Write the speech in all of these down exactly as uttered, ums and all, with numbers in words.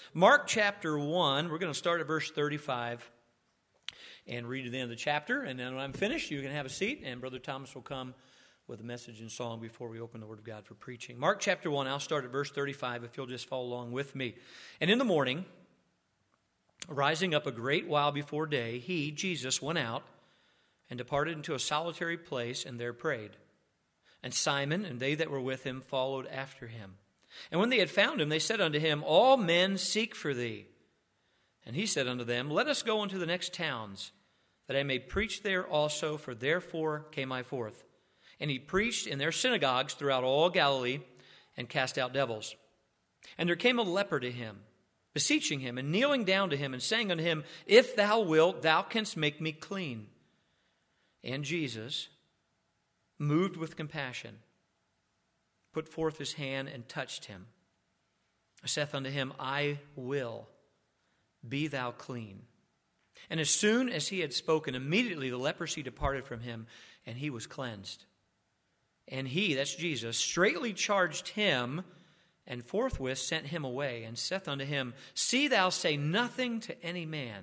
Mark chapter one, we're going to start at verse thirty-five and read to the end of the chapter. And then when I'm finished, you can have a seat, and Brother Thomas will come with a message and song before we open the Word of God for preaching. Mark chapter one, I'll start at verse thirty-five if you'll just follow along with me. And in the morning, rising up a great while before day, he, Jesus, went out and departed into a solitary place and there prayed. And Simon and they that were with him followed after him. And when they had found him, they said unto him, All men seek for thee. And he said unto them, Let us go into the next towns, that I may preach there also, for therefore came I forth. And he preached in their synagogues throughout all Galilee, and cast out devils. And there came a leper to him, beseeching him, and kneeling down to him, and saying unto him, If thou wilt, thou canst make me clean. And Jesus, moved with compassion, put forth his hand and touched him. Saith unto him, I will, be thou clean. And as soon as he had spoken, immediately the leprosy departed from him, and he was cleansed. And he, that's Jesus, straightly charged him, and forthwith sent him away, and saith unto him, See thou say nothing to any man,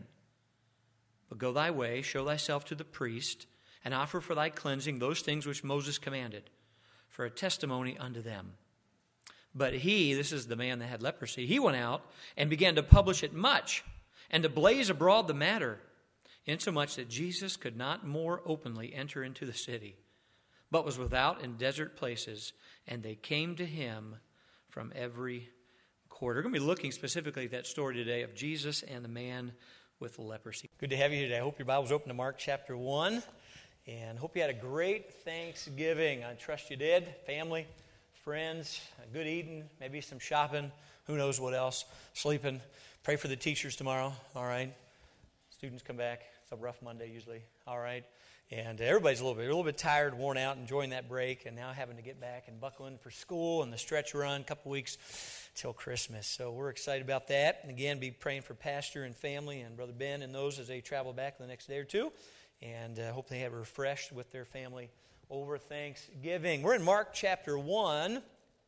but go thy way, show thyself to the priest, and offer for thy cleansing those things which Moses commanded, for a testimony unto them. But he, this is the man that had leprosy, he went out and began to publish it much, and to blaze abroad the matter, insomuch that Jesus could not more openly enter into the city, but was without in desert places, and they came to him from every quarter. We're going to be looking specifically at that story today of Jesus and the man with leprosy. Good to have you today. I hope your Bible's open to Mark chapter one. And hope you had a great Thanksgiving. I trust you did. Family, friends, good eating, maybe some shopping, who knows what else, sleeping. Pray for the teachers tomorrow, all right? Students come back. It's a rough Monday usually, all right? And everybody's a little bit, a little bit tired, worn out, enjoying that break, and now having to get back and buckle in for school and the stretch run, a couple weeks till Christmas. So we're excited about that. And again, be praying for Pastor and family and Brother Ben and those as they travel back the next day or two. And I uh, hope they have refreshed with their family over Thanksgiving. We're in Mark chapter one.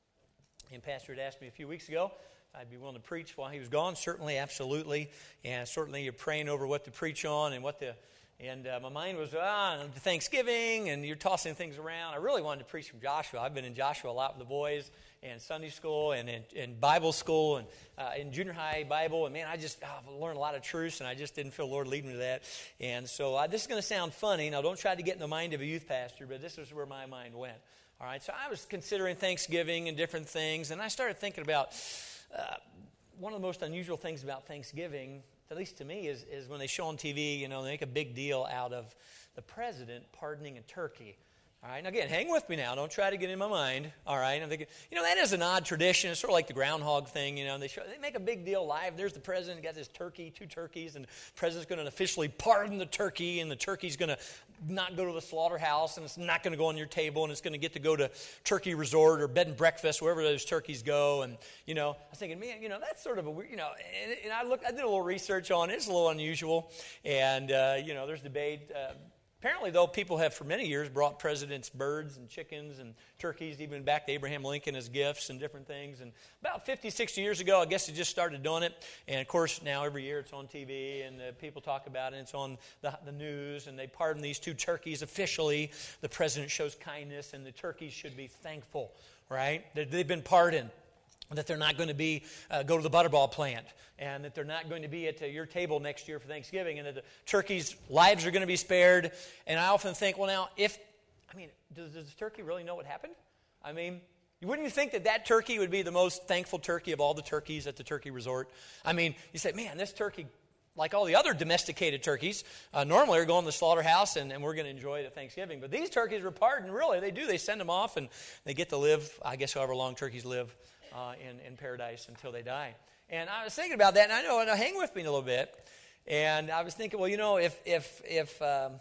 And Pastor had asked me a few weeks ago if I'd be willing to preach while he was gone. Certainly, absolutely. And certainly you're praying over what to preach on and what the... And uh, my mind was, ah, Thanksgiving, and you're tossing things around. I really wanted to preach from Joshua. I've been in Joshua a lot with the boys, and Sunday school, and in, in Bible school, and uh, in junior high Bible. And man, I just oh, learned a lot of truths, and I just didn't feel the Lord leading me to that. And so uh, this is going to sound funny. Now, don't try to get in the mind of a youth pastor, but this is where my mind went. All right, so I was considering Thanksgiving and different things, and I started thinking about uh, one of the most unusual things about Thanksgiving, at least to me, is, is when they show on T V, you know, they make a big deal out of the president pardoning a turkey. All right, now again, hang with me now. Don't try to get in my mind. All right, I'm thinking, you know, that is an odd tradition. It's sort of like the groundhog thing, you know. They show, they make a big deal live. There's the president, got this turkey, two turkeys, and the president's going to officially pardon the turkey, and the turkey's going to not go to the slaughterhouse, and it's not going to go on your table, and it's going to get to go to Turkey Resort or Bed and Breakfast, wherever those turkeys go. And you know, I was thinking, man, you know, that's sort of a weird, you know. And, and I looked, I did a little research on it. It's a little unusual, and uh, you know, there's debate. Uh, Apparently, though, people have for many years brought presidents birds and chickens and turkeys, even back to Abraham Lincoln as gifts and different things. And about fifty, sixty years ago, I guess they just started doing it. And, of course, now every year it's on T V and uh, people talk about it. And it's on the, the news. And they pardon these two turkeys officially. The president shows kindness, and the turkeys should be thankful, right? They've been pardoned. That they're not going to be uh, go to the Butterball plant, and that they're not going to be at uh, your table next year for Thanksgiving, and that the turkeys' lives are going to be spared. And I often think, well, now, if, I mean, does, does the turkey really know what happened? I mean, wouldn't you think that that turkey would be the most thankful turkey of all the turkeys at the turkey resort? I mean, you say, man, this turkey, like all the other domesticated turkeys, uh, normally are going to the slaughterhouse, and, and we're going to enjoy it at Thanksgiving. But these turkeys were pardoned, really. They do. They send them off, and they get to live, I guess, however long turkeys live uh, in, in paradise until they die. And I was thinking about that, and I know, and hang with me a little bit. And I was thinking, well, you know, if, if, if um,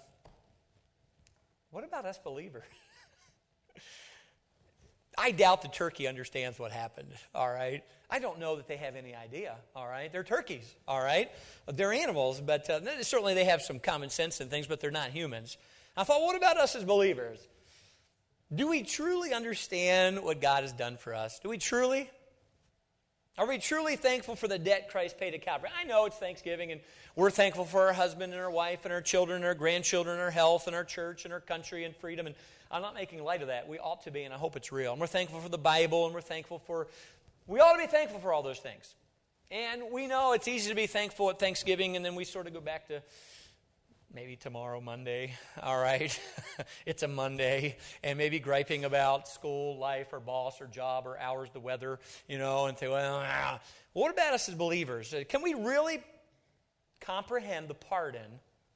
what about us believers? I doubt the turkey understands what happened, all right? I don't know that they have any idea, all right? They're turkeys, all right? They're animals, but uh, certainly they have some common sense and things, but they're not humans. I thought, what about us as believers? Do we truly understand what God has done for us? Do we truly? Are we truly thankful for the debt Christ paid at Calvary? I know it's Thanksgiving, and we're thankful for our husband and our wife and our children and our grandchildren and our health and our church and our country and freedom. And I'm not making light of that. We ought to be, and I hope it's real. And we're thankful for the Bible, and we're thankful for, we ought to be thankful for all those things. And we know it's easy to be thankful at Thanksgiving, and then we sort of go back to maybe tomorrow, Monday, all right? It's a Monday, and maybe griping about school, life, or boss, or job, or hours, the weather, you know, and say, well, ah. What about us as believers? Can we really comprehend the pardon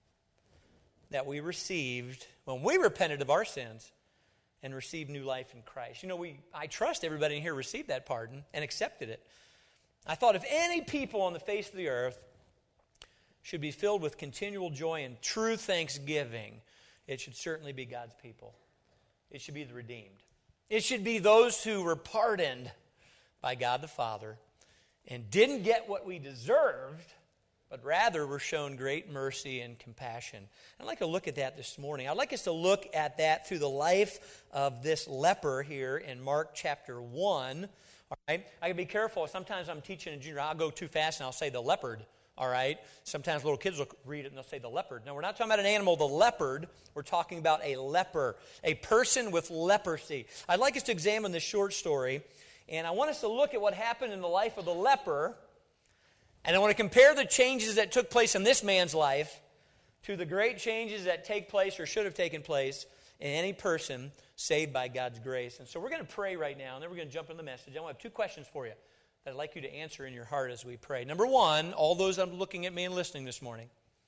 that we received when we repented of our sins and received new life in Christ? You know, we I trust everybody in here received that pardon and accepted it. I thought if any people on the face of the earth should be filled with continual joy and true thanksgiving, it should certainly be God's people. It should be the redeemed. It should be those who were pardoned by God the Father and didn't get what we deserved, but rather were shown great mercy and compassion. I'd like to look at that this morning. I'd like us to look at that through the life of this leper here in Mark chapter one. All right? I can be careful. Sometimes I'm teaching in junior, I'll go too fast and I'll say the leopard. All right? Sometimes little kids will read it and they'll say the leopard. No, we're not talking about an animal, the leopard. We're talking about a leper, a person with leprosy. I'd like us to examine this short story, and I want us to look at what happened in the life of the leper, and I want to compare the changes that took place in this man's life to the great changes that take place or should have taken place in any person saved by God's grace. And so we're going to pray right now, and then we're going to jump into the message. I want to have two questions for you that I'd like you to answer in your heart as we pray. Number one, all those I'm looking at me and listening this morning,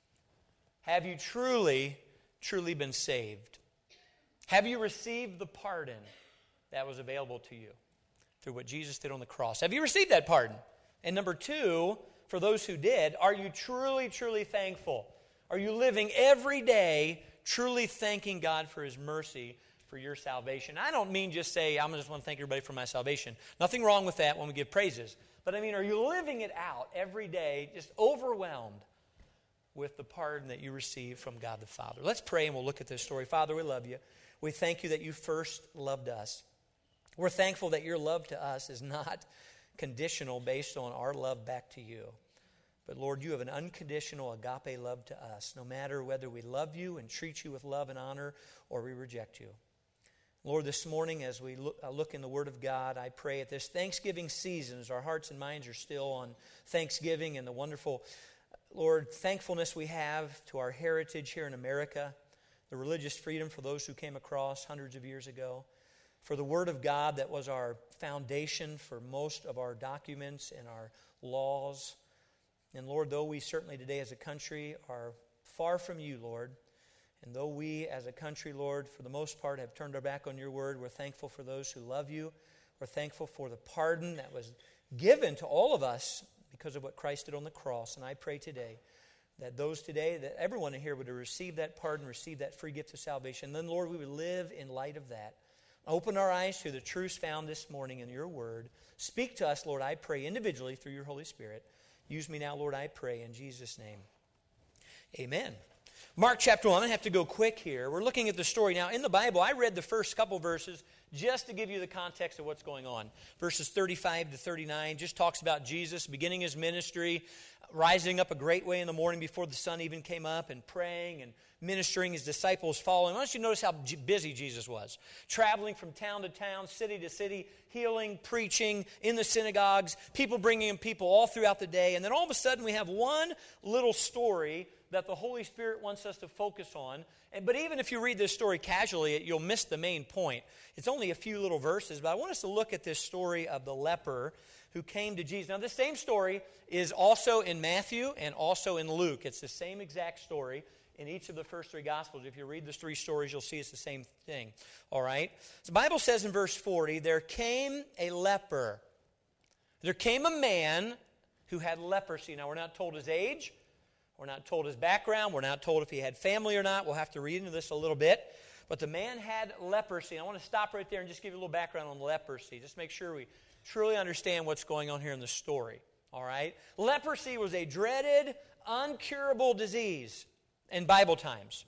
have you truly, truly been saved? Have you received the pardon that was available to you through what Jesus did on the cross? Have you received that pardon? And number two, for those who did, are you truly, truly thankful? Are you living every day truly thanking God for His mercy for your salvation? I don't mean just say, I just want to thank everybody for my salvation. Nothing wrong with that when we give praises. But I mean, are you living it out every day, just overwhelmed with the pardon that you receive from God the Father? Let's pray and we'll look at this story. Father, we love you. We thank you that you first loved us. We're thankful that your love to us is not conditional based on our love back to you. But Lord, you have an unconditional agape love to us, no matter whether we love you and treat you with love and honor or we reject you. Lord, this morning as we look, uh, look in the Word of God, I pray at this Thanksgiving season, as our hearts and minds are still on Thanksgiving and the wonderful, Lord, thankfulness we have to our heritage here in America, the religious freedom for those who came across hundreds of years ago, for the Word of God that was our foundation for most of our documents and our laws. And Lord, though we certainly today as a country are far from you, Lord, and though we as a country, Lord, for the most part have turned our back on your word, we're thankful for those who love you. We're thankful for the pardon that was given to all of us because of what Christ did on the cross. And I pray today that those today, that everyone in here would receive that pardon, receive that free gift of salvation. And then, Lord, we would live in light of that. Open our eyes to the truths found this morning in your word. Speak to us, Lord, I pray, individually through your Holy Spirit. Use me now, Lord, I pray, in Jesus' name. Amen. Mark chapter one, I'm going to have to go quick here. We're looking at the story. Now, in the Bible, I read the first couple verses just to give you the context of what's going on. Verses thirty-five to thirty-nine just talks about Jesus beginning his ministry, rising up a great way in the morning before the sun even came up, and praying and ministering, his disciples following. I want you to notice how busy Jesus was. Traveling from town to town, city to city, healing, preaching, in the synagogues, people bringing in people all throughout the day. And then all of a sudden we have one little story that the Holy Spirit wants us to focus on. And, but even if you read this story casually, you'll miss the main point. It's only a few little verses, but I want us to look at this story of the leper who came to Jesus. Now, this same story is also in Matthew and also in Luke. It's the same exact story in each of the first three Gospels. If you read the three stories, you'll see it's the same thing. All right? The Bible says in verse forty, there came a leper. There came a man who had leprosy. Now, we're not told his age. We're not told his background. We're not told if he had family or not. We'll have to read into this a little bit. But the man had leprosy. I want to stop right there and just give you a little background on leprosy. Just make sure we truly understand what's going on here in the story. All right? Leprosy was a dreaded, uncurable disease in Bible times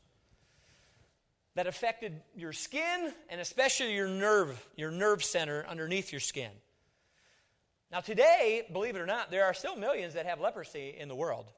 that affected your skin and especially your nerve, your nerve center underneath your skin. Now today, believe it or not, there are still millions that have leprosy in the world.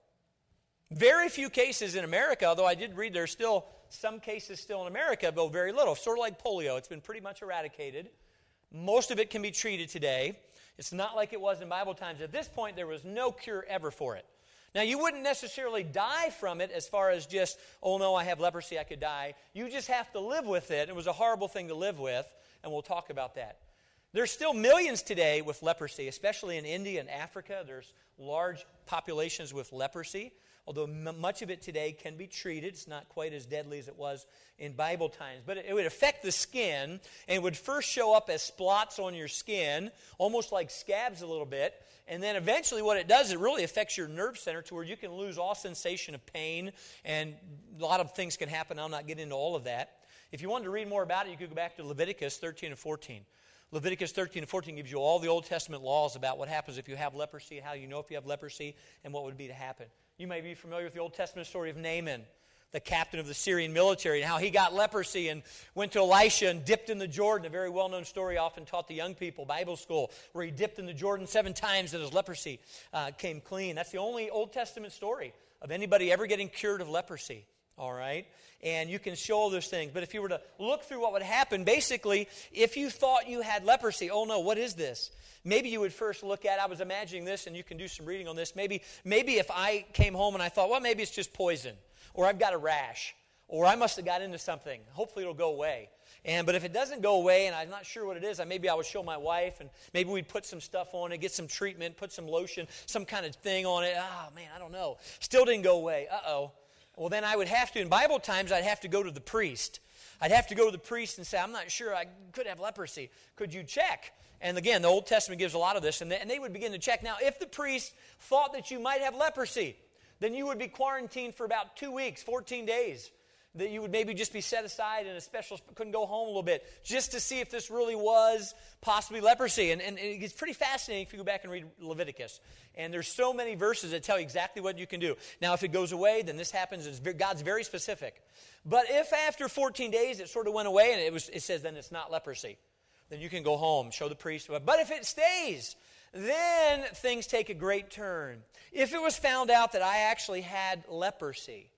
Very few cases in America, although I did read there's still some cases still in America, but very little. Sort of like polio. It's been pretty much eradicated. Most of it can be treated today. It's not like it was in Bible times. At this point, there was no cure ever for it. Now, you wouldn't necessarily die from it as far as just, oh no, I have leprosy, I could die. You just have to live with it. It was a horrible thing to live with, and we'll talk about that. There's still millions today with leprosy, especially in India and Africa. There's large populations with leprosy, although m- much of it today can be treated. It's not quite as deadly as it was in Bible times. But it, it would affect the skin, and it would first show up as spots on your skin, almost like scabs a little bit. And then eventually what it does, it really affects your nerve center to where you can lose all sensation of pain, and a lot of things can happen. I'll not get into all of that. If you wanted to read more about it, you could go back to Leviticus thirteen and fourteen. Leviticus thirteen and fourteen gives you all the Old Testament laws about what happens if you have leprosy, how you know if you have leprosy, and what would be to happen. You may be familiar with the Old Testament story of Naaman, the captain of the Syrian military, and how he got leprosy and went to Elisha and dipped in the Jordan, a very well-known story often taught the young people, Bible school, where he dipped in the Jordan seven times and his leprosy uh, came clean. That's the only Old Testament story of anybody ever getting cured of leprosy. All right? And you can show all those things. But if you were to look through what would happen, basically, if you thought you had leprosy, oh no, what is this? Maybe you would first look at, I was imagining this, and you can do some reading on this. Maybe, maybe if I came home and I thought, well, maybe it's just poison, or I've got a rash, or I must have got into something. Hopefully it'll go away. And But if it doesn't go away, and I'm not sure what it is, maybe I would show my wife, and maybe we'd put some stuff on it, get some treatment, put some lotion, some kind of thing on it. Oh, man, I don't know. Still didn't go away. Uh-oh. Well, then I would have to, in Bible times, I'd have to go to the priest. I'd have to go to the priest and say, I'm not sure, I could have leprosy. Could you check? And again, the Old Testament gives a lot of this, and they, and they would begin to check. Now, if the priest thought that you might have leprosy, then you would be quarantined for about two weeks, fourteen days. That you would maybe just be set aside in a special, couldn't go home a little bit, just to see if this really was possibly leprosy. And, and it's pretty fascinating if you go back and read Leviticus. And there's so many verses that tell you exactly what you can do. Now, if it goes away, then this happens. It's, God's very specific. But if after fourteen days it sort of went away, and it was, it says then it's not leprosy, then you can go home, show the priest. But if it stays, then things take a great turn. If it was found out that I actually had leprosy,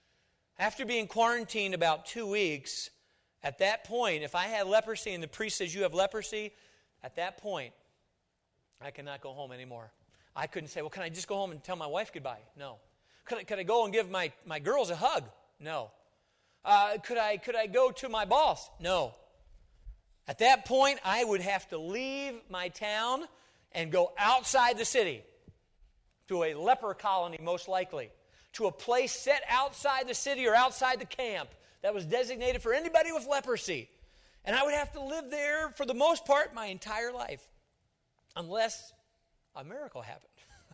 after being quarantined about two weeks, at that point, if I had leprosy and the priest says you have leprosy, at that point, I cannot go home anymore. I couldn't say, well, can I just go home and tell my wife goodbye? No. Could I, could I go and give my, my girls a hug? No. Uh, could I could I go to my boss? No. At that point, I would have to leave my town and go outside the city to a leper colony, most likely, to a place set outside the city or outside the camp that was designated for anybody with leprosy. And I would have to live there for the most part my entire life, unless a miracle happened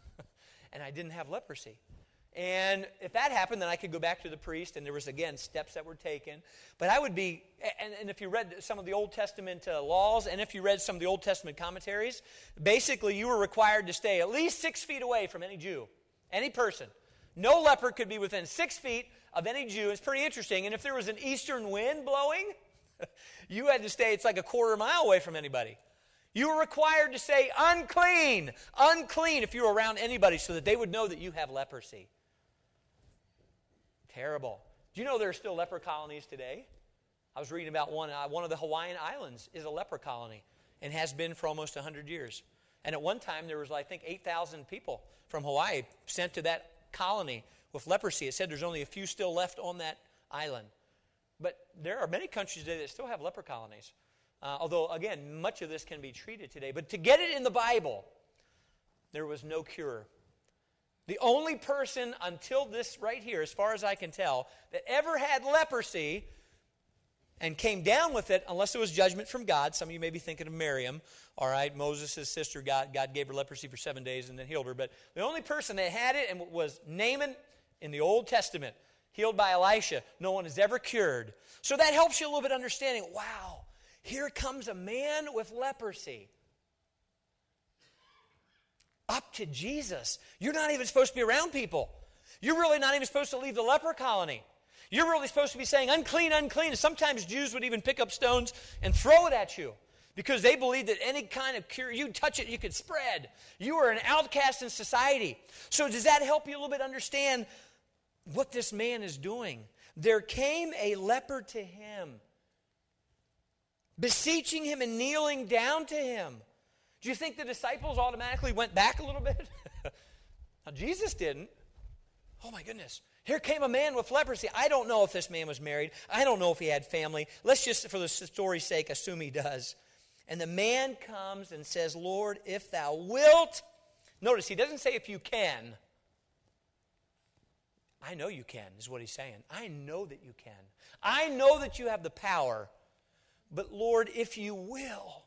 and I didn't have leprosy. And if that happened, then I could go back to the priest, and there was, again, steps that were taken. But I would be, and, and if you read some of the Old Testament uh, laws, and if you read some of the Old Testament commentaries, basically you were required to stay at least six feet away from any Jew, any person. No leper could be within six feet of any Jew. It's pretty interesting. And if there was an eastern wind blowing, you had to stay, it's like a quarter mile away from anybody. You were required to say, unclean, unclean, if you were around anybody, so that they would know that you have leprosy. Terrible. Do you know there are still leper colonies today? I was reading about one. Uh, one of the Hawaiian Islands is a leper colony and has been for almost one hundred years. And at one time, there was, I think, eight thousand people from Hawaii sent to that colony with leprosy. It said there's only a few still left on that island. But there are many countries today that still have leper colonies. Uh, although, again, much of this can be treated today. But to get it in the Bible, there was no cure. The only person until this right here, as far as I can tell, that ever had leprosy and came down with it, unless it was judgment from God. Some of you may be thinking of Miriam. All right, Moses' sister, God, God gave her leprosy for seven days and then healed her. But the only person that had it and was Naaman in the Old Testament, healed by Elisha. No one is ever cured. So that helps you a little bit understanding, wow, here comes a man with leprosy. Up to Jesus. You're not even supposed to be around people. You're really not even supposed to leave the leper colony. You're really supposed to be saying, unclean, unclean. And sometimes Jews would even pick up stones and throw it at you because they believed that any kind of cure, you touch it, you could spread. You were an outcast in society. So does that help you a little bit understand what this man is doing? There came a leper to him, beseeching him and kneeling down to him. Do you think the disciples automatically went back a little bit? Now, Jesus didn't. Oh my goodness. Here came a man with leprosy. I don't know if this man was married. I don't know if he had family. Let's just, for the story's sake, assume he does. And the man comes and says, Lord, if thou wilt. Notice, he doesn't say if you can. I know you can, is what he's saying. I know that you can. I know that you have the power. But Lord, if you will,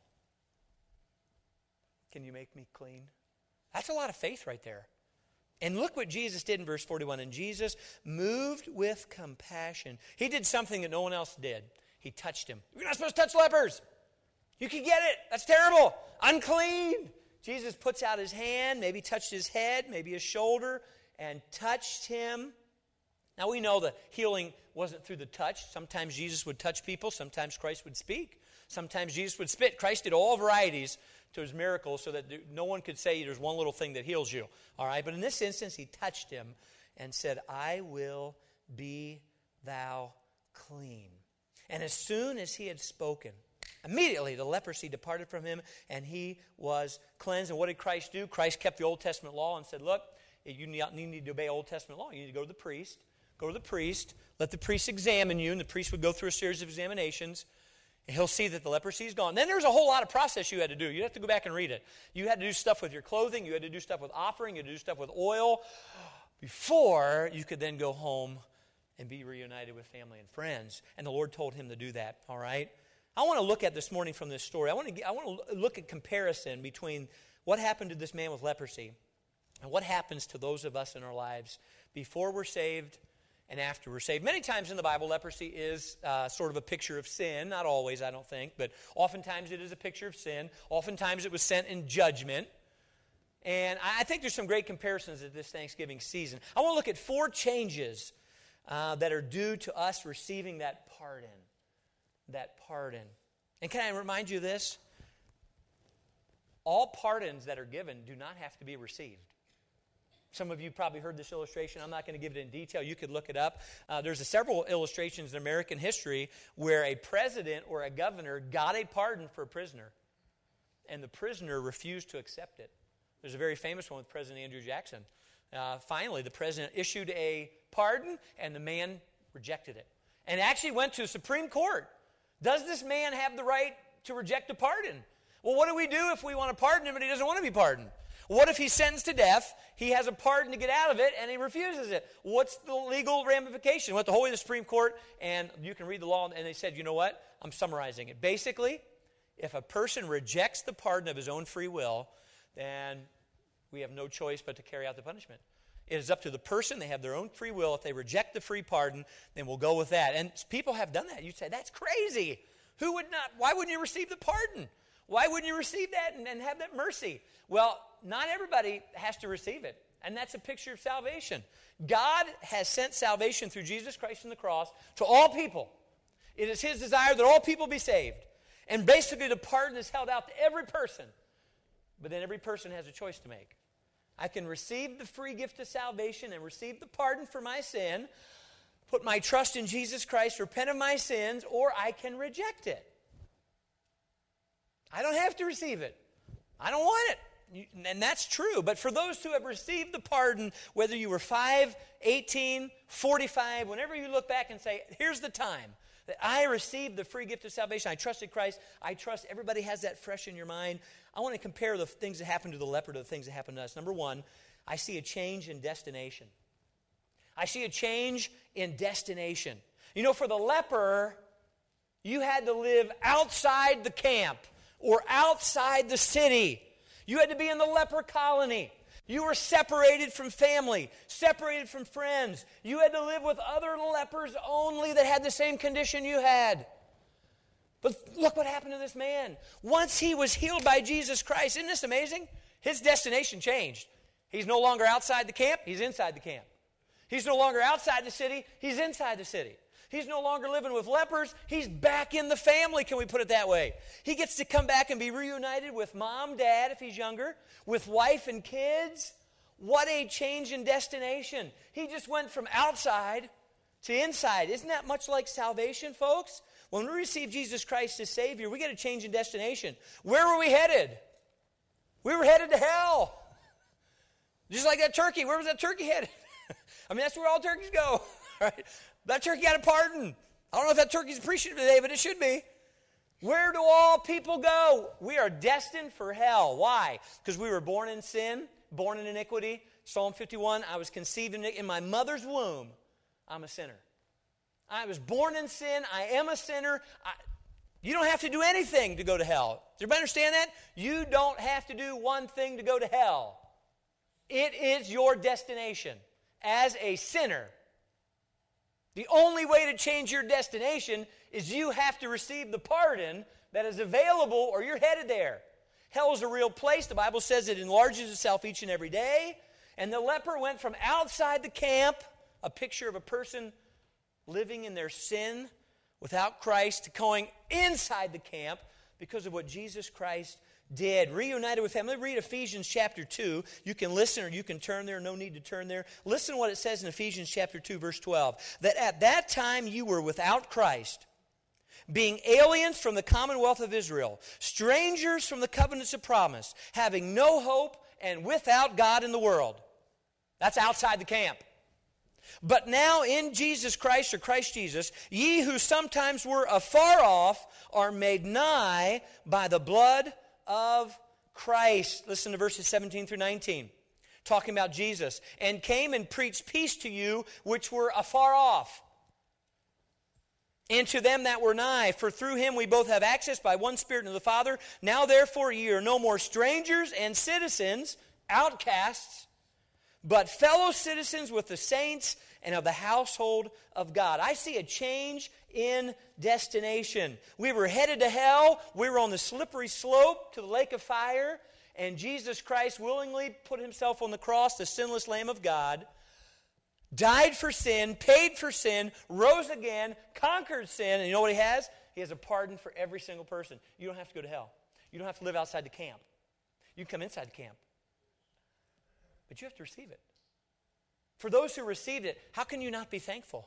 can you make me clean? That's a lot of faith right there. And look what Jesus did in verse forty-one. And Jesus, moved with compassion. He did something that no one else did. He touched him. You're not supposed to touch lepers. You can get it. That's terrible. Unclean. Jesus puts out his hand, maybe touched his head, maybe his shoulder, and touched him. Now we know the healing wasn't through the touch. Sometimes Jesus would touch people. Sometimes Christ would speak. Sometimes Jesus would spit. Christ did all varieties to his miracles so that no one could say there's one little thing that heals you. All right, but in this instance, he touched him and said, I will be thou clean. And as soon as he had spoken, immediately the leprosy departed from him and he was cleansed. And what did Christ do? Christ kept the Old Testament law and said, look, you need to obey Old Testament law. You need to go to the priest. Go to the priest. Let the priest examine you. And the priest would go through a series of examinations. And he'll see that the leprosy is gone. Then there's a whole lot of process you had to do. You have to go back and read it. You had to do stuff with your clothing. You had to do stuff with offering. You had to do stuff with oil before you could then go home and be reunited with family and friends. And the Lord told him to do that, all right? I want to look at this morning from this story. I want to, I want to look at comparison between what happened to this man with leprosy and what happens to those of us in our lives before we're saved and after we're saved. Many times in the Bible, leprosy is uh, sort of a picture of sin. Not always, I don't think, but oftentimes it is a picture of sin. Oftentimes it was sent in judgment. And I think there's some great comparisons at this Thanksgiving season. I want to look at four changes uh, that are due to us receiving that pardon. That pardon. And can I remind you of this? All pardons that are given do not have to be received. Some of you probably heard this illustration. I'm not going to give it in detail. You could look it up. Uh, there's a several illustrations in American history where a president or a governor got a pardon for a prisoner, and the prisoner refused to accept it. There's a very famous one with President Andrew Jackson. Uh, finally, the president issued a pardon, and the man rejected it. And actually went to the Supreme Court. Does this man have the right to reject a pardon? Well, what do we do if we want to pardon him and he doesn't want to be pardoned? What if he's sentenced to death, he has a pardon to get out of it, and he refuses it? What's the legal ramification? Went to Holy the Supreme Court, and you can read the law, and they said, you know what? I'm summarizing it. Basically, if a person rejects the pardon of his own free will, then we have no choice but to carry out the punishment. It is up to the person. They have their own free will. If they reject the free pardon, then we'll go with that. And people have done that. You'd say, that's crazy. Who would not? Why wouldn't you receive the pardon? Why wouldn't you receive that and, and have that mercy? Well, not everybody has to receive it. And that's a picture of salvation. God has sent salvation through Jesus Christ on the cross to all people. It is his desire that all people be saved. And basically the pardon is held out to every person. But then every person has a choice to make. I can receive the free gift of salvation and receive the pardon for my sin, put my trust in Jesus Christ, repent of my sins, or I can reject it. I don't have to receive it. I don't want it. And that's true. But for those who have received the pardon, whether you were five, eighteen, forty-five, whenever you look back and say, here's the time that I received the free gift of salvation. I trusted Christ. I trust everybody has that fresh in your mind. I want to compare the things that happened to the leper to the things that happened to us. Number one, I see a change in destination. I see a change in destination. You know, for the leper, you had to live outside the camp or outside the city. You had to be in the leper colony. You were separated from family, separated from friends. You had to live with other lepers only that had the same condition you had. But look what happened to this man. Once he was healed by Jesus Christ, isn't this amazing? His destination changed. He's no longer outside the camp, he's inside the camp. He's no longer outside the city, he's inside the city. He's no longer living with lepers. He's back in the family, can we put it that way? He gets to come back and be reunited with mom, dad, if he's younger, with wife and kids. What a change in destination. He just went from outside to inside. Isn't that much like salvation, folks? When we receive Jesus Christ as Savior, we get a change in destination. Where were we headed? We were headed to hell. Just like that turkey. Where was that turkey headed? I mean, that's where all turkeys go. Right? That turkey got a pardon. I don't know if that turkey's appreciative today, but it should be. Where do all people go? We are destined for hell. Why? Because we were born in sin, born in iniquity. Psalm fifty-one, I was conceived in, in my mother's womb. I'm a sinner. I was born in sin. I am a sinner. I, you don't have to do anything to go to hell. Does everybody understand that? You don't have to do one thing to go to hell. It is your destination as a sinner. The only way to change your destination is you have to receive the pardon that is available or you're headed there. Hell is a real place. The Bible says it enlarges itself each and every day. And the leper went from outside the camp, a picture of a person living in their sin without Christ, to going inside the camp because of what Jesus Christ did. Reunited with him. Let me read Ephesians chapter two. You can listen or you can turn there. No need to turn there. Listen to what it says in Ephesians chapter two, verse twelve. That at that time you were without Christ, being aliens from the commonwealth of Israel, strangers from the covenants of promise, having no hope and without God in the world. That's outside the camp. But now in Jesus Christ, or Christ Jesus, ye who sometimes were afar off are made nigh by the blood of Christ. Listen to verses seventeen through nineteen. Talking about Jesus. And came and preached peace to you which were afar off, and to them that were nigh. For through him we both have access by one Spirit to the Father. Now therefore ye are no more strangers and citizens, outcasts, but fellow citizens with the saints and of the household of God. I see a change in destination. We were headed to hell. We were on the slippery slope to the lake of fire. And Jesus Christ willingly put himself on the cross, the sinless Lamb of God, died for sin, paid for sin, rose again, conquered sin. And you know what he has? He has a pardon for every single person. You don't have to go to hell. You don't have to live outside the camp. You can come inside the camp. But you have to receive it. For those who received it, how can you not be thankful?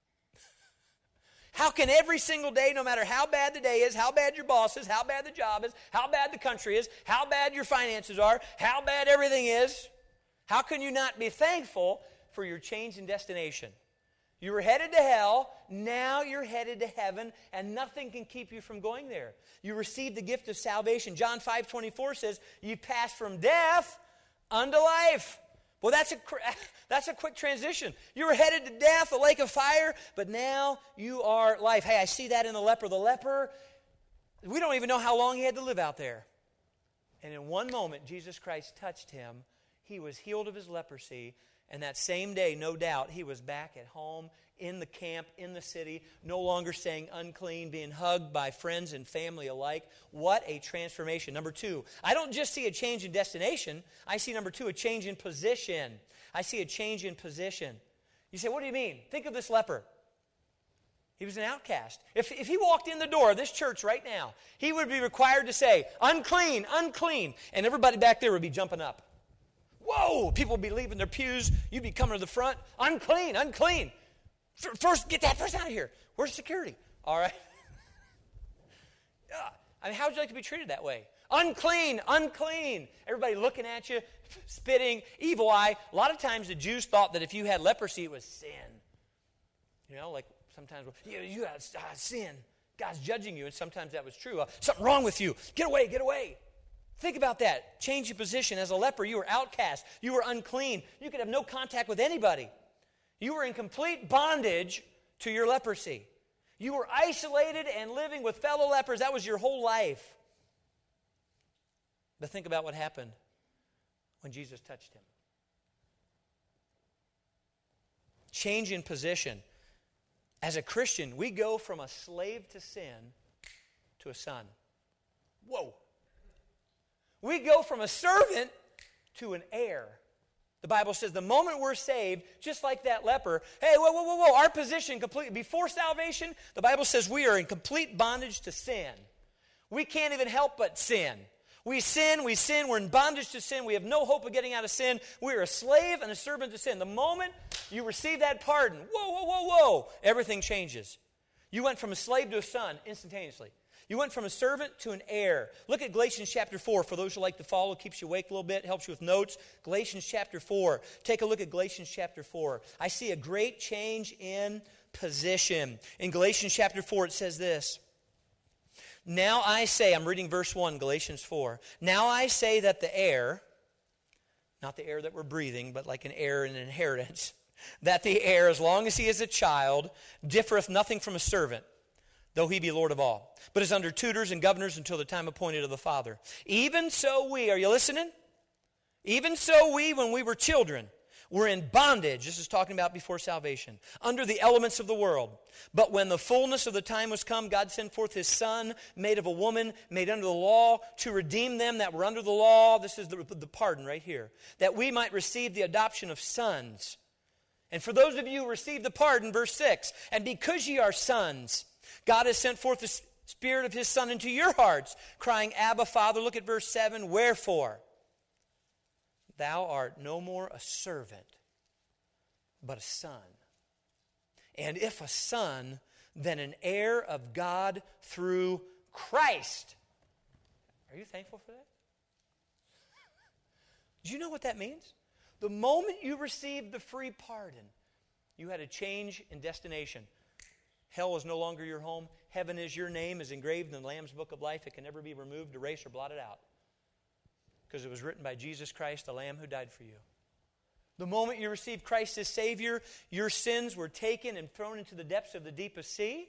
How can every single day, no matter how bad the day is, how bad your boss is, how bad the job is, how bad the country is, how bad your finances are, how bad everything is, how can you not be thankful for your change in destination? You were headed to hell, now you're headed to heaven, and nothing can keep you from going there. You received the gift of salvation. John five twenty-four says, you passed from death unto life. Well, that's a, that's a quick transition. You were headed to death, a lake of fire, but now you are life. Hey, I see that in the leper. The leper, we don't even know how long he had to live out there. And in one moment, Jesus Christ touched him. He was healed of his leprosy. And that same day, no doubt, he was back at home, in the camp, in the city, no longer staying unclean, being hugged by friends and family alike. What a transformation. Number two, I don't just see a change in destination. I see, number two, a change in position. I see a change in position. You say, what do you mean? Think of this leper. He was an outcast. If, if he walked in the door of this church right now, he would be required to say, unclean, unclean. And everybody back there would be jumping up. Whoa! People would be leaving their pews. You'd be coming to the front. Unclean, unclean. First, get that person out of here. Where's security? All right. Yeah. I mean, how would you like to be treated that way? Unclean, unclean. Everybody looking at you, spitting, evil eye. A lot of times the Jews thought that if you had leprosy, it was sin. You know, like sometimes, you, you got uh, sin. God's judging you, and sometimes that was true. Uh, something wrong with you. Get away, get away. Think about that. Change your position. As a leper, you were outcast. You were unclean. You could have no contact with anybody. You were in complete bondage to your leprosy. You were isolated and living with fellow lepers. That was your whole life. But think about what happened when Jesus touched him. Change in position. As a Christian, we go from a slave to sin to a son. Whoa. We go from a servant to an heir. The Bible says the moment we're saved, just like that leper, hey, whoa, whoa, whoa, whoa, our position completely, before salvation, the Bible says we are in complete bondage to sin. We can't even help but sin. We sin, we sin, we're in bondage to sin, we have no hope of getting out of sin. We're a slave and a servant to sin. The moment you receive that pardon, whoa, whoa, whoa, whoa, everything changes. You went from a slave to a son instantaneously. You went from a servant to an heir. Look at Galatians chapter four. For those who like to follow, keeps you awake a little bit, helps you with notes. Galatians chapter four. Take a look at Galatians chapter four. I see a great change in position. In Galatians chapter four, it says this. Now I say, I'm reading verse one, Galatians four. Now I say that the heir, not the air that we're breathing, but like an heir and an inheritance, that the heir, as long as he is a child, differeth nothing from a servant, though he be Lord of all, but is under tutors and governors until the time appointed of the Father. Even so we, are you listening? Even so we, when we were children, were in bondage, this is talking about before salvation, under the elements of the world. But when the fullness of the time was come, God sent forth His Son, made of a woman, made under the law, to redeem them that were under the law. This is the, the pardon right here. That we might receive the adoption of sons. And for those of you who received the pardon, verse six, and because ye are sons, God has sent forth the Spirit of His Son into your hearts, crying, Abba, Father. Look at verse seven. Wherefore, thou art no more a servant, but a son. And if a son, then an heir of God through Christ. Are you thankful for that? Do you know what that means? The moment you received the free pardon, you had a change in destination. Hell is no longer your home. Heaven is your name, is engraved in the Lamb's Book of Life. It can never be removed, erased, or blotted out. Because it was written by Jesus Christ, the Lamb who died for you. The moment you received Christ as Savior, your sins were taken and thrown into the depths of the deepest sea.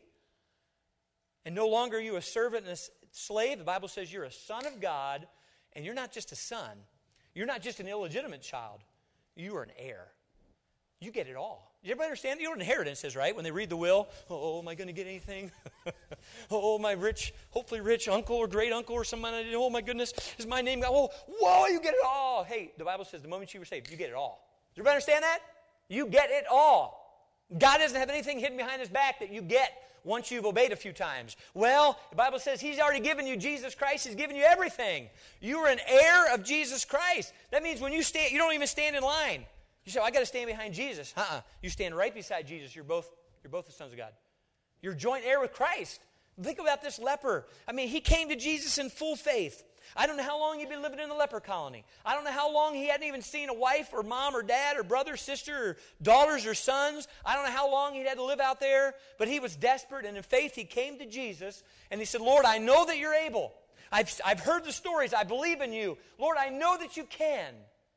And no longer are you a servant and a slave. The Bible says you're a son of God, and you're not just a son. You're not just an illegitimate child. You are an heir. You get it all. Does everybody understand? You know what inheritance is, right? When they read the will, oh, am I going to get anything? oh, my rich, hopefully rich uncle or great uncle or somebody, oh my goodness, is my name? Oh, whoa, you get it all. Hey, the Bible says the moment you were saved, you get it all. Does everybody understand that? You get it all. God doesn't have anything hidden behind His back that you get once you've obeyed a few times. Well, the Bible says He's already given you Jesus Christ. He's given you everything. You are an heir of Jesus Christ. That means when you stand, you don't even stand in line. You say, oh, I got to stand behind Jesus. Uh-uh. You stand right beside Jesus. You're both, you're both the sons of God. You're joint heir with Christ. Think about this leper. I mean, he came to Jesus in full faith. I don't know how long he'd been living in the leper colony. I don't know how long he hadn't even seen a wife or mom or dad or brother, sister or daughters or sons. I don't know how long he'd had to live out there. But he was desperate, and in faith he came to Jesus and he said, Lord, I know that you're able. I've, I've heard the stories. I believe in you. Lord, I know that you can.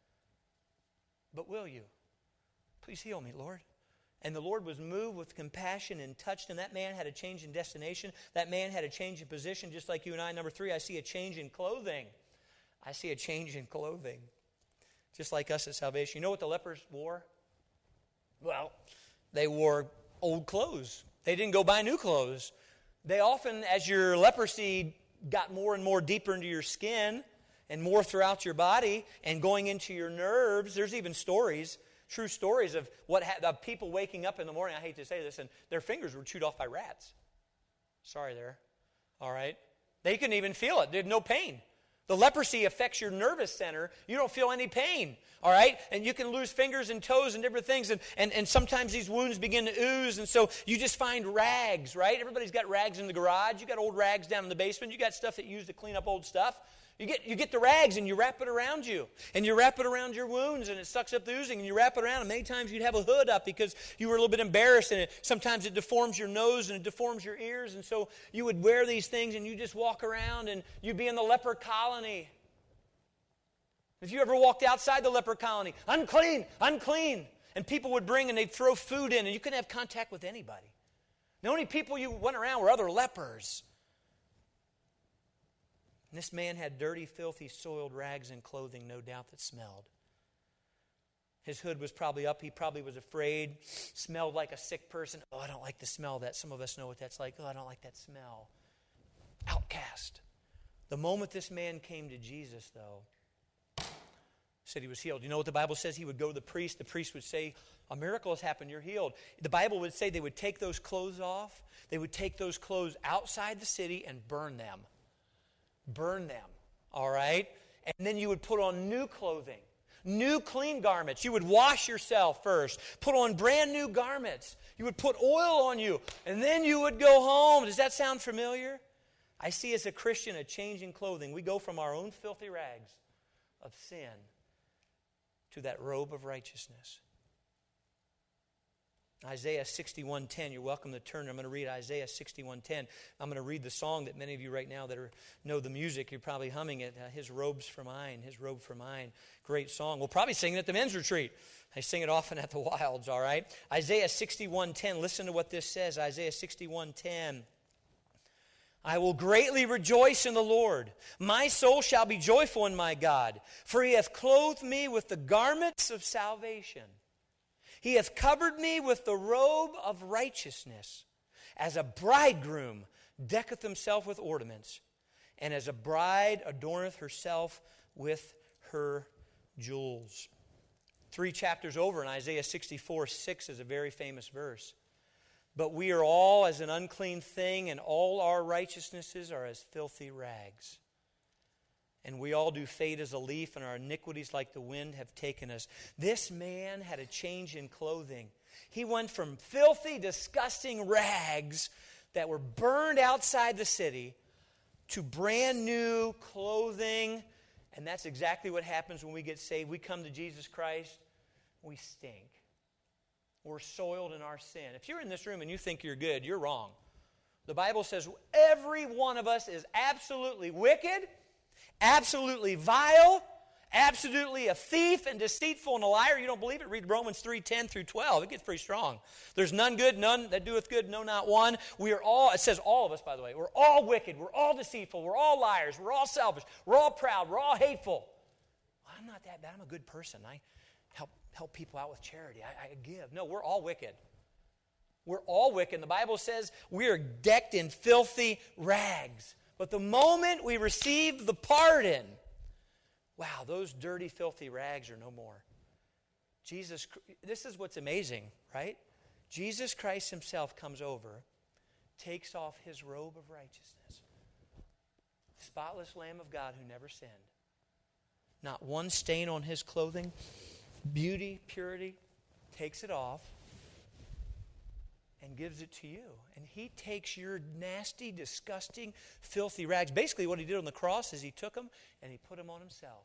But will you? Please heal me, Lord. And the Lord was moved with compassion and touched him. That man had a change in destination. That man had a change in position, just like you and I. Number three, I see a change in clothing. I see a change in clothing. Just like us at salvation. You know what the lepers wore? Well, they wore old clothes. They didn't go buy new clothes. They often, as your leprosy got more and more deeper into your skin and more throughout your body and going into your nerves, there's even stories, true stories of what ha- of people waking up in the morning, I hate to say this, and their fingers were chewed off by rats. Sorry there. All right? They couldn't even feel it. They had no pain. The leprosy affects your nervous center. You don't feel any pain. All right? And you can lose fingers and toes and different things. And, and, and sometimes these wounds begin to ooze. And so you just find rags, right? Everybody's got rags in the garage. You got old rags down in the basement. You got stuff that you use to clean up old stuff. You get, you get the rags and you wrap it around you. And you wrap it around your wounds and it sucks up the oozing. And you wrap it around. And many times you'd have a hood up because you were a little bit embarrassed. And it, sometimes it deforms your nose and it deforms your ears. And so you would wear these things and you just walk around and you'd be in the leper colony. If you ever walked outside the leper colony, unclean, unclean. And people would bring and they'd throw food in and you couldn't have contact with anybody. The only people you went around were other lepers. And this man had dirty, filthy, soiled rags and clothing, no doubt, that smelled. His hood was probably up. He probably was afraid. Smelled like a sick person. Oh, I don't like the smell of that. Some of us know what that's like. Oh, I don't like that smell. Outcast. The moment this man came to Jesus, though, said he was healed. You know what the Bible says? He would go to the priest. The priest would say, a miracle has happened, you're healed. The Bible would say they would take those clothes off. They would take those clothes outside the city and burn them. Burn them, all right? And then you would put on new clothing, new clean garments. You would wash yourself first, put on brand new garments. You would put oil on you, and then you would go home. Does that sound familiar? I see as a Christian a change in clothing. We go from our own filthy rags of sin to that robe of righteousness. Isaiah sixty-one ten, you're welcome to turn. I'm going to read Isaiah sixty-one ten. I'm going to read the song that many of you right now that are, know the music, you're probably humming it. Uh, His robes for mine, His robe for mine. Great song. We'll probably sing it at the men's retreat. I sing it often at the Wilds, all right? Isaiah sixty-one ten, listen to what this says. Isaiah sixty-one ten. I will greatly rejoice in the Lord. My soul shall be joyful in my God, for He hath clothed me with the garments of salvation. He hath covered me with the robe of righteousness, as a bridegroom decketh himself with ornaments, and as a bride adorneth herself with her jewels. Three chapters over in Isaiah sixty-four six is a very famous verse. But we are all as an unclean thing, and all our righteousnesses are as filthy rags. And we all do fade as a leaf, and our iniquities like the wind have taken us. This man had a change in clothing. He went from filthy, disgusting rags that were burned outside the city to brand new clothing. And that's exactly what happens when we get saved. We come to Jesus Christ, we stink. We're soiled in our sin. If you're in this room and you think you're good, you're wrong. The Bible says every one of us is absolutely wicked, absolutely vile, absolutely a thief and deceitful and a liar. You don't believe it? Read Romans three ten through twelve. It gets pretty strong. There's none good, none that doeth good, no, not one. We are all, it says all of us, by the way, we're all wicked, we're all deceitful, we're all liars, we're all selfish, we're all proud, we're all hateful. Well, I'm not that bad. I'm a good person. I help help people out with charity. I, I give. No, we're all wicked. We're all wicked. The Bible says we are decked in filthy rags. But the moment we receive the pardon, wow, those dirty, filthy rags are no more. Jesus, this is what's amazing, right? Jesus Christ Himself comes over, takes off His robe of righteousness. Spotless Lamb of God who never sinned. Not one stain on His clothing. Beauty, purity, takes it off and gives it to you. And He takes your nasty, disgusting, filthy rags. Basically what He did on the cross is He took them and He put them on Himself.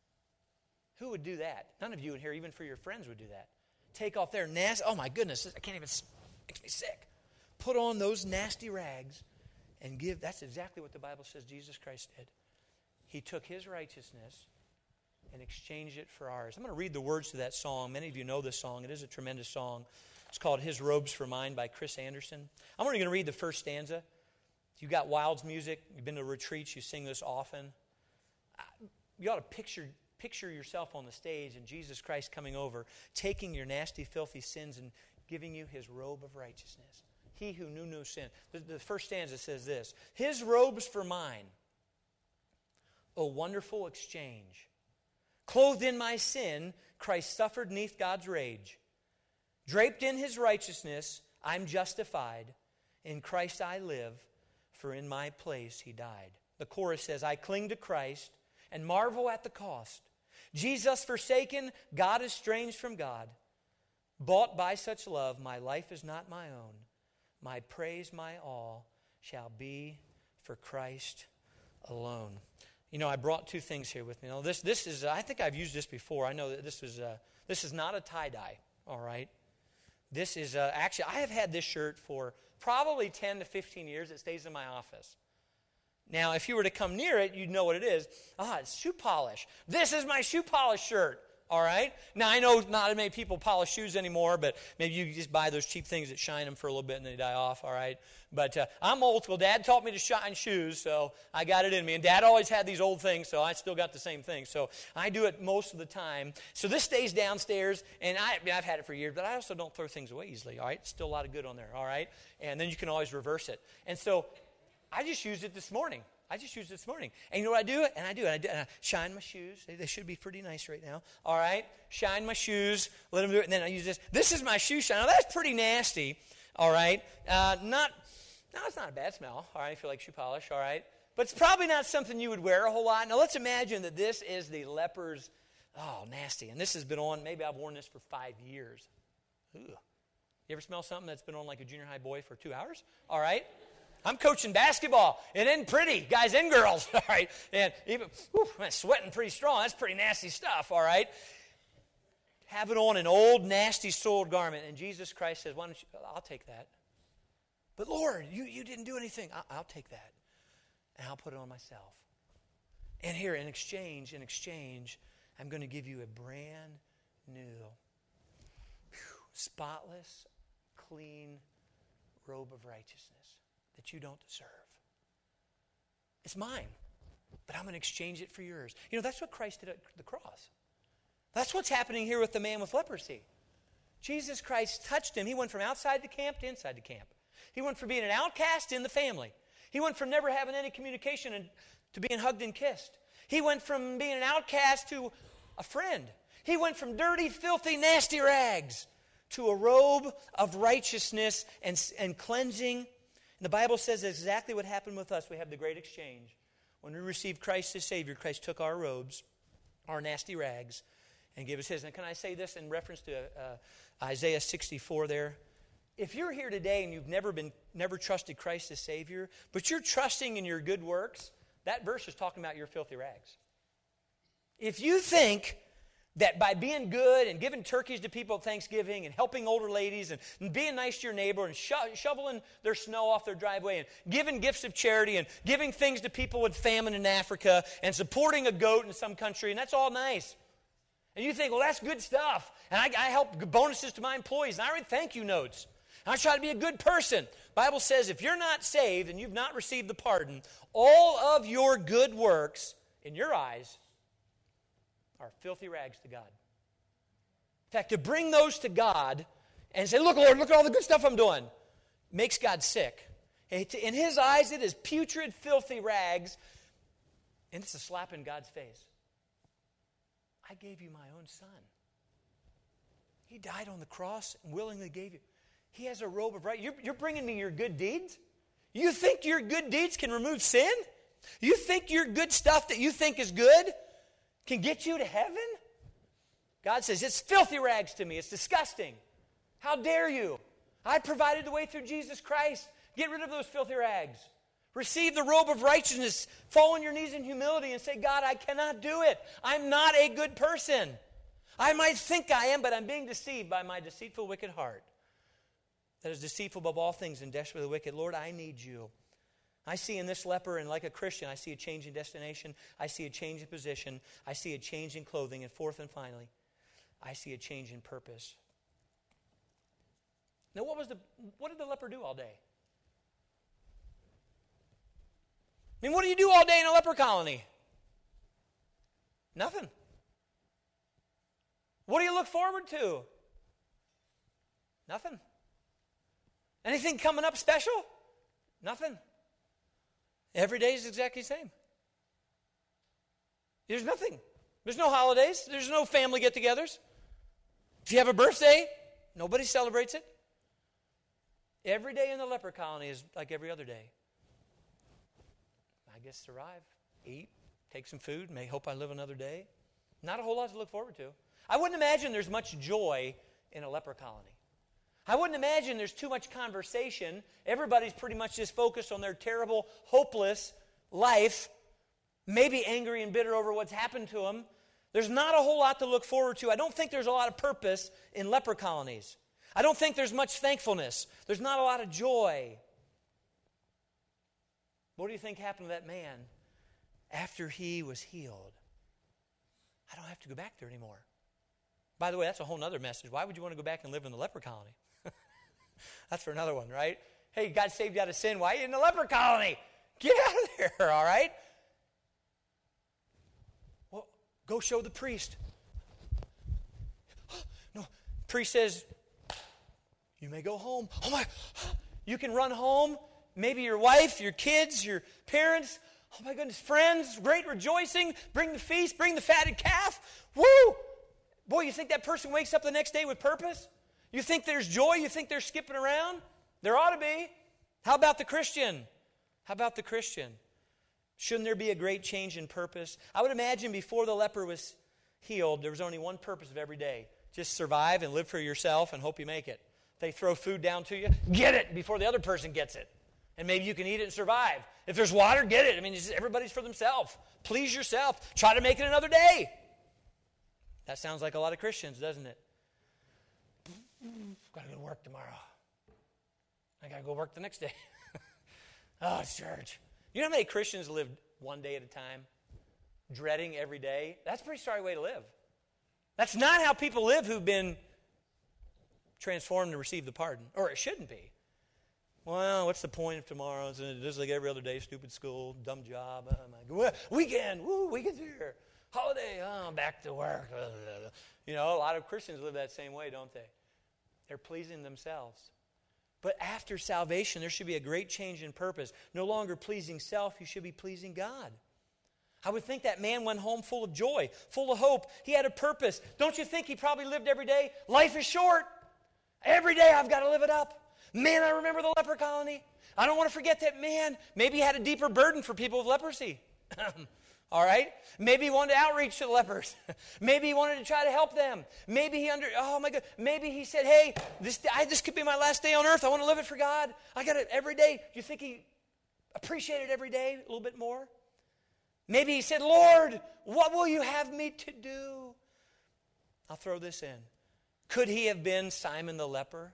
Who would do that? None of you in here, even for your friends, would do that. Take off their nasty, oh my goodness, I can't even, it makes me sick. Put on those nasty rags and give, that's exactly what the Bible says Jesus Christ did. He took His righteousness and exchanged it for ours. I'm going to read the words to that song. Many of you know this song. It is a tremendous song. It's called His Robes for Mine by Chris Anderson. I'm only going to read the first stanza. You got Wilds music. You've been to retreats. You sing this often. You ought to picture, picture yourself on the stage and Jesus Christ coming over, taking your nasty, filthy sins and giving you His robe of righteousness. He who knew no sin. The, the first stanza says this: His robes for mine, O wonderful exchange. Clothed in my sin, Christ suffered neath God's rage. Draped in His righteousness, I'm justified. In Christ I live, for in my place He died. The chorus says, I cling to Christ and marvel at the cost. Jesus forsaken, God estranged from God. Bought by such love, my life is not my own. My praise, my all, shall be for Christ alone. You know, I brought two things here with me. Now, this this is, I think I've used this before. I know that this is, uh, this is not a tie-dye, all right? This is, uh, actually, I have had this shirt for probably ten to fifteen years. It stays in my office. Now, if you were to come near it, you'd know what it is. Ah, it's shoe polish. This is my shoe polish shirt, all right? Now, I know not many people polish shoes anymore, but maybe you just buy those cheap things that shine them for a little bit and they die off, all right? But uh, I'm old school. Dad taught me to shine shoes, so I got it in me. And Dad always had these old things, so I still got the same thing. So I do it most of the time. So this stays downstairs, and I, I mean, I've had it for years, but I also don't throw things away easily, all right? Still a lot of good on there, all right? And then you can always reverse it. And so I just used it this morning. I just used it this morning. And you know what I do? And I do. And I, do, and I shine my shoes. They, they should be pretty nice right now. All right? Shine my shoes. Let them do it. And then I use this. This is my shoe shine. Now, that's pretty nasty. All right? Uh, not, no, it's not a bad smell. All right? I feel like shoe polish. All right? But it's probably not something you would wear a whole lot. Now, let's imagine that this is the leper's, oh, nasty. And this has been on, maybe I've worn this for five years. Ooh. You ever smell something that's been on like a junior high boy for two hours? All right? I'm coaching basketball. It isn't pretty, guys and girls. All right? And even, whew, I'm sweating pretty strong. That's pretty nasty stuff. All right? Have it on an old, nasty, soiled garment. And Jesus Christ says, why don't you, I'll take that. But Lord, you, you didn't do anything. I'll, I'll take that. And I'll put it on myself. And here, in exchange, in exchange, I'm going to give you a brand new, whew, spotless, clean robe of righteousness that you don't deserve. It's mine, but I'm going to exchange it for yours. You know, that's what Christ did at the cross. That's what's happening here with the man with leprosy. Jesus Christ touched him. He went from outside the camp to inside the camp. He went from being an outcast in the family. He went from never having any communication and to being hugged and kissed. He went from being an outcast to a friend. He went from dirty, filthy, nasty rags to a robe of righteousness and, and cleansing. And the Bible says exactly what happened with us. We have the great exchange. When we received Christ as Savior, Christ took our robes, our nasty rags, and gave us his. And can I say this in reference to uh, Isaiah sixty-four there? If you're here today and you've never been, never trusted Christ as Savior, but you're trusting in your good works, that verse is talking about your filthy rags. If you think that by being good and giving turkeys to people at Thanksgiving and helping older ladies and, and being nice to your neighbor and sho- shoveling their snow off their driveway and giving gifts of charity and giving things to people with famine in Africa and supporting a goat in some country, and that's all nice. And you think, well, that's good stuff. And I, I help bonuses to my employees, and I write thank you notes. And I try to be a good person. The Bible says if you're not saved and you've not received the pardon, all of your good works, in your eyes, are filthy rags to God. In fact, to bring those to God and say, look, Lord, look at all the good stuff I'm doing, makes God sick. In his eyes, it is putrid, filthy rags, and it's a slap in God's face. I gave you my own son. He died on the cross and willingly gave you. He has a robe of right. You're, you're bringing me your good deeds? You think your good deeds can remove sin? You think your good stuff that you think is good can get you to heaven? God says, it's filthy rags to me. It's disgusting. How dare you? I provided the way through Jesus Christ. Get rid of those filthy rags. Receive the robe of righteousness. Fall on your knees in humility and say, God, I cannot do it. I'm not a good person. I might think I am, but I'm being deceived by my deceitful, wicked heart that is deceitful above all things and desperately wicked. Lord, I need you. I see in this leper, and like a Christian, I see a change in destination. I see a change in position. I see a change in clothing. And fourth and finally, I see a change in purpose. Now, what was the what did the leper do all day? I mean, what do you do all day in a leper colony? Nothing. What do you look forward to? Nothing. Anything coming up special? Nothing. Every day is exactly the same. There's nothing. There's no holidays. There's no family get-togethers. If you have a birthday, nobody celebrates it. Every day in the leper colony is like every other day. I guess survive, eat, take some food, may hope I live another day. Not a whole lot to look forward to. I wouldn't imagine there's much joy in a leper colony. I wouldn't imagine there's too much conversation. Everybody's pretty much just focused on their terrible, hopeless life, maybe angry and bitter over what's happened to them. There's not a whole lot to look forward to. I don't think there's a lot of purpose in leper colonies. I don't think there's much thankfulness. There's not a lot of joy. What do you think happened to that man after he was healed? I don't have to go back there anymore. By the way, that's a whole other message. Why would you want to go back and live in the leper colony? That's for another one, right? Hey, God saved you out of sin. Why are you in the leper colony? Get out of there, all right? Well, go show the priest. No, priest says, you may go home. Oh my, you can run home. Maybe your wife, your kids, your parents. Oh my goodness, friends, great rejoicing, bring the feast, bring the fatted calf. Woo! Boy, you think that person wakes up the next day with purpose? You think there's joy? You think they're skipping around? There ought to be. How about the Christian? How about the Christian? Shouldn't there be a great change in purpose? I would imagine before the leper was healed, there was only one purpose of every day. Just survive and live for yourself and hope you make it. If they throw food down to you, get it before the other person gets it. And maybe you can eat it and survive. If there's water, get it. I mean, it's just, everybody's for themselves. Please yourself. Try to make it another day. That sounds like a lot of Christians, doesn't it? Got to go to work tomorrow. I got to go work the next day. Oh, church. You know how many Christians live one day at a time? Dreading every day? That's a pretty sorry way to live. That's not how people live who've been transformed to receive the pardon. Or it shouldn't be. Well, what's the point of tomorrow? It's just like every other day, stupid school, dumb job. Oh my God. Weekend, woo, weekend's here. Holiday, oh, back to work. You know, a lot of Christians live that same way, don't they? They're pleasing themselves. But after salvation, there should be a great change in purpose. No longer pleasing self, you should be pleasing God. I would think that man went home full of joy, full of hope. He had a purpose. Don't you think he probably lived every day? Life is short. Every day I've got to live it up. Man, I remember the leper colony. I don't want to forget that man. Maybe he had a deeper burden for people with leprosy. All right? Maybe he wanted to outreach to the lepers. Maybe he wanted to try to help them. Maybe he under, oh my God. Maybe he said, hey, this, I, this could be my last day on earth. I want to live it for God. I got it every day. Do you think he appreciated every day a little bit more? Maybe he said, Lord, what will you have me to do? I'll throw this in. Could he have been Simon the leper?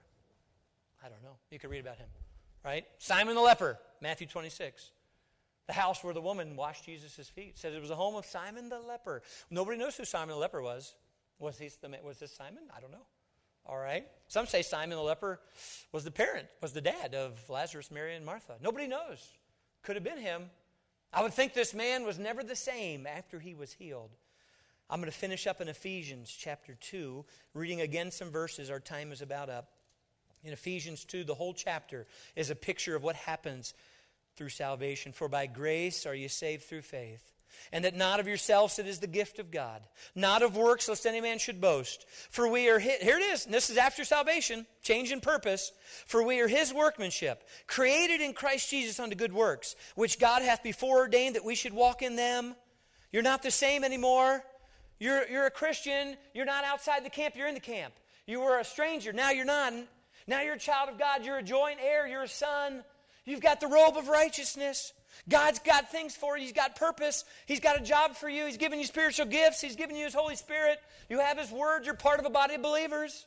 I don't know. You could read about him, right? Simon the leper, Matthew twenty-six. The house where the woman washed Jesus' feet. It says it was the home of Simon the leper. Nobody knows who Simon the leper was. Was he the, was this Simon? I don't know. All right. Some say Simon the leper was the parent, was the dad of Lazarus, Mary, and Martha. Nobody knows. Could have been him. I would think this man was never the same after he was healed. I'm going to finish up in Ephesians chapter two, reading again some verses. Our time is about up. In Ephesians two, the whole chapter is a picture of what happens through salvation. For by grace are you saved through faith, and that not of yourselves, it is the gift of God, not of works, lest any man should boast. For we are his, here it is, and this is after salvation, change in purpose. For we are his workmanship, created in Christ Jesus unto good works, which God hath before ordained that we should walk in them. You're not the same anymore. You're, you're a Christian. You're not outside the camp. You're in the camp. You were a stranger. Now you're not. Now you're a child of God. You're a joint heir. You're a son. You've got the robe of righteousness. God's got things for you. He's got purpose. He's got a job for you. He's given you spiritual gifts. He's given you His Holy Spirit. You have His Word. You're part of a body of believers.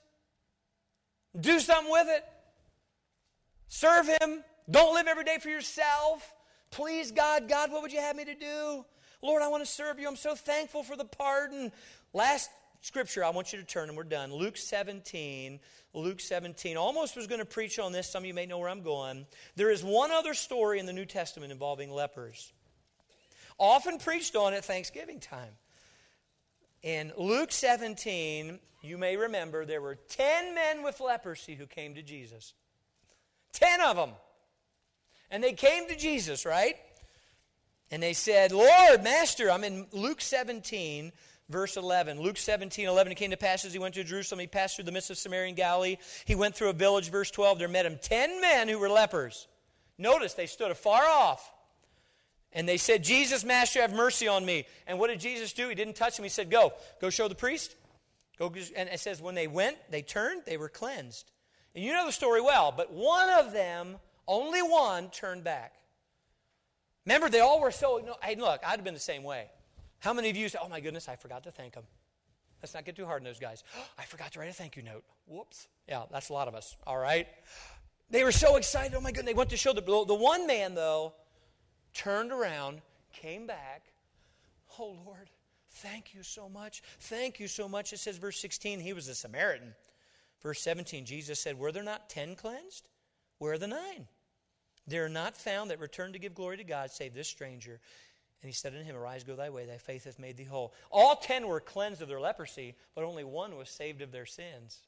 Do something with it. Serve Him. Don't live every day for yourself. Please God. God, what would you have me to do? Lord, I want to serve you. I'm so thankful for the pardon. Last scripture I want you to turn, and we're done. Luke seventeen. Luke seventeen. Almost was going to preach on this. Some of you may know where I'm going. There is one other story in the New Testament involving lepers. Often preached on at Thanksgiving time. In Luke seventeen, you may remember there were ten men with leprosy who came to Jesus. Ten of them. And they came to Jesus, right? And they said, Lord, Master, I'm in Luke seventeen, verse eleven. Luke seventeen, eleven, it came to pass as he went to Jerusalem, he passed through the midst of Samaria and Galilee. He went through a village, verse twelve. There met him ten men who were lepers. Notice, they stood afar off. And they said, Jesus, Master, have mercy on me. And what did Jesus do? He didn't touch them. He said, go. Go show the priest. Go. And it says, when they went, they turned, they were cleansed. And you know the story well, but one of them, only one, turned back. Remember, they all were so, no, hey, look, I'd have been the same way. How many of you say, oh my goodness, I forgot to thank him. Let's not get too hard on those guys. Oh, I forgot to write a thank you note. Whoops. Yeah, that's a lot of us, all right? They were so excited. Oh my goodness, they went to show the, the one man, though, turned around, came back. Oh, Lord, thank you so much. Thank you so much. It says, verse sixteen, he was a Samaritan. Verse seventeen, Jesus said, were there not ten cleansed? Where are the nine? They are not found that return to give glory to God, save this stranger. And he said unto him, arise, go thy way, thy faith hath made thee whole. All ten were cleansed of their leprosy, but only one was saved of their sins.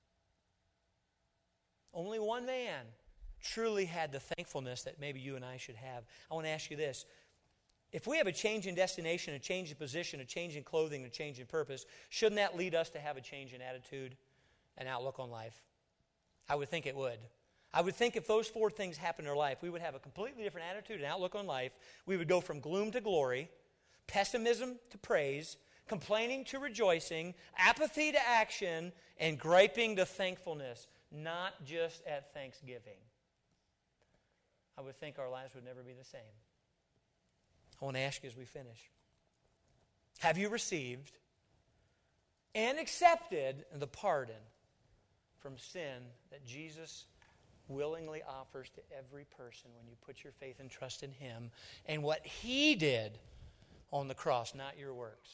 Only one man truly had the thankfulness that maybe you and I should have. I want to ask you this. If we have a change in destination, a change in position, a change in clothing, a change in purpose, shouldn't that lead us to have a change in attitude and outlook on life? I would think it would. I would think if those four things happened in our life, we would have a completely different attitude and outlook on life. We would go from gloom to glory, pessimism to praise, complaining to rejoicing, apathy to action, and griping to thankfulness, not just at Thanksgiving. I would think our lives would never be the same. I want to ask you as we finish, have you received and accepted the pardon from sin that Jesus willingly offers to every person when you put your faith and trust in Him and what He did on the cross, not your works?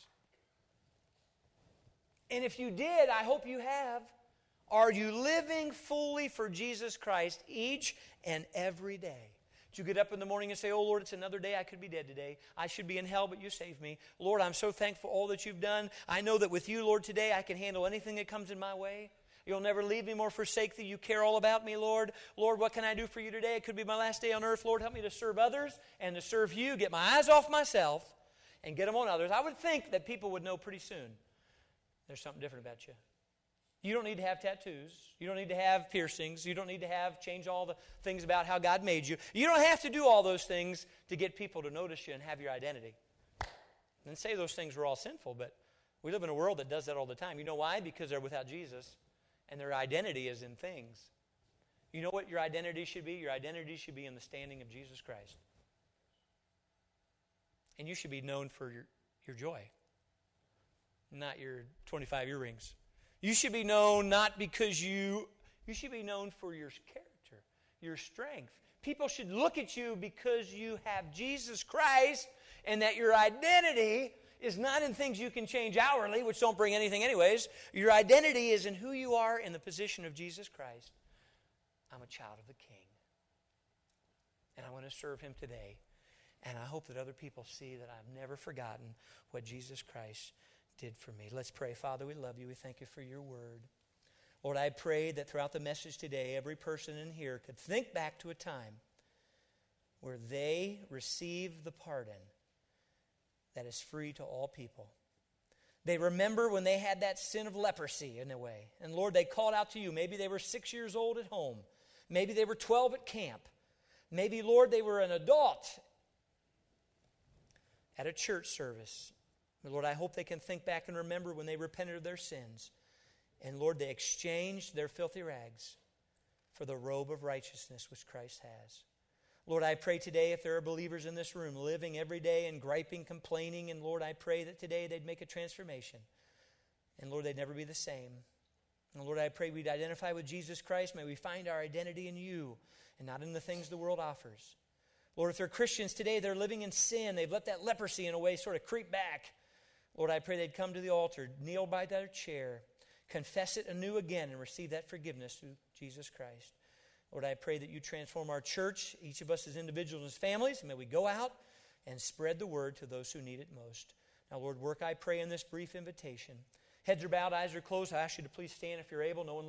And if you did, I hope you have. Are you living fully for Jesus Christ each and every day? Do you get up in the morning and say, oh, Lord, it's another day. I could be dead today. I should be in hell, but you saved me. Lord, I'm so thankful for all that you've done. I know that with you, Lord, today I can handle anything that comes in my way. You'll never leave me nor forsake thee. You care all about me, Lord. Lord, what can I do for you today? It could be my last day on earth. Lord, help me to serve others and to serve you. Get my eyes off myself and get them on others. I would think that people would know pretty soon there's something different about you. You don't need to have tattoos. You don't need to have piercings. You don't need to have change all the things about how God made you. You don't have to do all those things to get people to notice you and have your identity. And say those things were all sinful, but we live in a world that does that all the time. You know why? Because they're without Jesus, and their identity is in things. You know what your identity should be? Your identity should be in the standing of Jesus Christ. And you should be known for your, your joy, not your twenty-five earrings. You should be known not because you, you should be known for your character, your strength. People should look at you because you have Jesus Christ and that your identity is not in things you can change hourly, which don't bring anything anyways. Your identity is in who you are in the position of Jesus Christ. I'm a child of the King. And I want to serve Him today. And I hope that other people see that I've never forgotten what Jesus Christ did for me. Let's pray. Father, we love you. We thank you for your word. Lord, I pray that throughout the message today, every person in here could think back to a time where they received the pardon that is free to all people. They remember when they had that sin of leprosy in a way. And Lord, they called out to you. Maybe they were six years old at home. Maybe they were twelve at camp. Maybe, Lord, they were an adult at a church service. Lord, I hope they can think back and remember when they repented of their sins. And Lord, they exchanged their filthy rags for the robe of righteousness which Christ has. Lord, I pray today if there are believers in this room living every day and griping, complaining, and Lord, I pray that today they'd make a transformation. And Lord, they'd never be the same. And Lord, I pray we'd identify with Jesus Christ. May we find our identity in you and not in the things the world offers. Lord, if they're Christians today, they're living in sin. They've let that leprosy in a way sort of creep back. Lord, I pray they'd come to the altar, kneel by their chair, confess it anew again, and receive that forgiveness through Jesus Christ. Lord, I pray that you transform our church, each of us as individuals and as families, and may we go out and spread the word to those who need it most. Now, Lord, work, I pray, in this brief invitation. Heads are bowed, eyes are closed. I ask you to please stand if you're able. No one